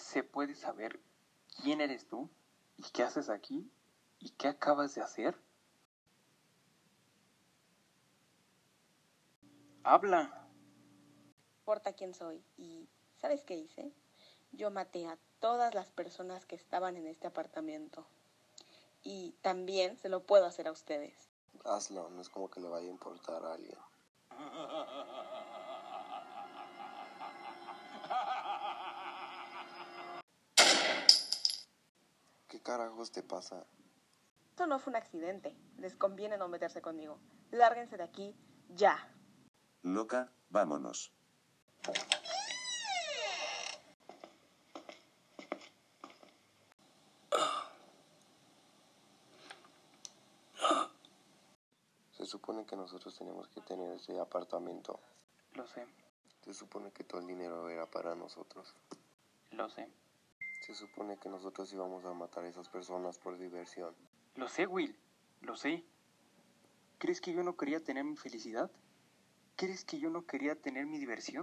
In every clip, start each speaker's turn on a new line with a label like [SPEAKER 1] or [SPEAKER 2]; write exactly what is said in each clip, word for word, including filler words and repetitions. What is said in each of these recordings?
[SPEAKER 1] ¿Se puede saber quién eres tú? ¿Y qué haces aquí? ¿Y qué acabas de hacer? ¡Habla!
[SPEAKER 2] No importa quién soy. ¿Y sabes qué hice? Yo maté a todas las personas que estaban en este apartamento. Y también se lo puedo hacer a ustedes.
[SPEAKER 3] Hazlo, no es como que le vaya a importar a alguien. ¿Qué carajos te pasa?
[SPEAKER 2] Esto no fue un accidente. Les conviene no meterse conmigo. Lárguense de aquí ya.
[SPEAKER 4] Loca, vámonos.
[SPEAKER 3] Se supone que nosotros teníamos que tener ese apartamento.
[SPEAKER 1] Lo sé,
[SPEAKER 3] Se supone que todo el dinero era para nosotros.
[SPEAKER 1] lo sé.
[SPEAKER 3] Se supone que nosotros íbamos a matar a esas personas por diversión.
[SPEAKER 1] Lo sé, Will. Lo sé. ¿Crees que yo no quería tener mi felicidad? ¿Crees que yo no quería tener mi diversión?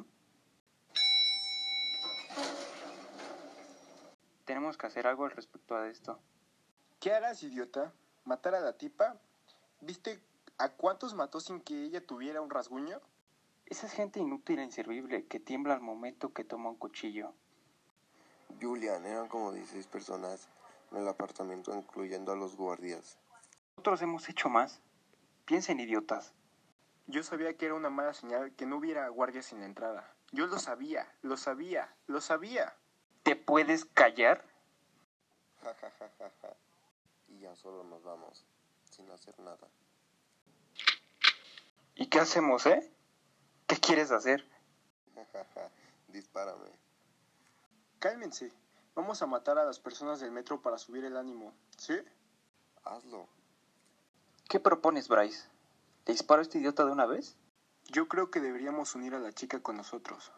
[SPEAKER 1] Tenemos que hacer algo al respecto a esto.
[SPEAKER 5] ¿Qué harás, idiota? ¿Matar a la tipa? ¿Viste a cuántos mató sin que ella tuviera un rasguño?
[SPEAKER 1] Esa es gente inútil e inservible que tiembla al momento que toma un cuchillo.
[SPEAKER 3] Julian, eran como dieciséis personas en el apartamento, incluyendo a los guardias.
[SPEAKER 1] Nosotros hemos hecho más. Piensen, idiotas.
[SPEAKER 5] Yo sabía que era una mala señal que no hubiera guardias en la entrada. Yo lo sabía, lo sabía, lo sabía.
[SPEAKER 1] ¿Te puedes callar?
[SPEAKER 3] Ja, ja, ja, ja, ja. Y ya solo nos vamos, sin hacer nada.
[SPEAKER 1] ¿Y qué hacemos, eh? ¿Qué quieres hacer?
[SPEAKER 3] Ja, ja, ja. Dispárame.
[SPEAKER 5] Cálmense. Vamos a matar a las personas del metro para subir el ánimo, ¿sí?
[SPEAKER 3] Hazlo.
[SPEAKER 1] ¿Qué propones, Bryce? ¿Te disparo a este idiota de una vez?
[SPEAKER 5] Yo creo que deberíamos unir a la chica con nosotros.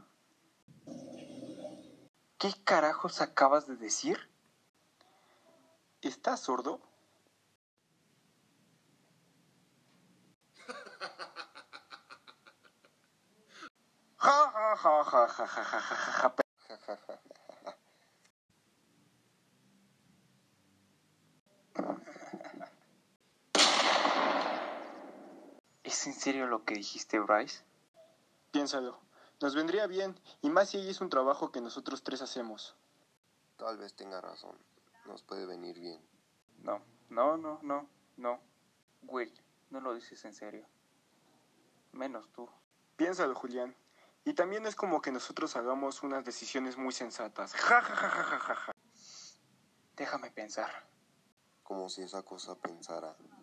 [SPEAKER 1] ¿Qué carajos acabas de decir?
[SPEAKER 5] ¿Estás sordo?
[SPEAKER 1] Ja, ja, ja, ja, ja, ja, ja, ja, ja, ja.
[SPEAKER 3] Ja, ja, ja, ja.
[SPEAKER 1] ¿Es en serio lo que dijiste, Bryce?
[SPEAKER 5] Piénsalo. Nos vendría bien, y más si ella es un trabajo que nosotros tres hacemos.
[SPEAKER 3] Tal vez tenga razón. Nos puede venir bien.
[SPEAKER 1] No, no, no, no, no. Will, no lo dices en serio. Menos tú.
[SPEAKER 5] Piénsalo, Julián. Y también es como que nosotros hagamos unas decisiones muy sensatas. Ja, ja, ja, ja, ja, ja, ja.
[SPEAKER 1] Déjame pensar.
[SPEAKER 3] Como si esa cosa pensara.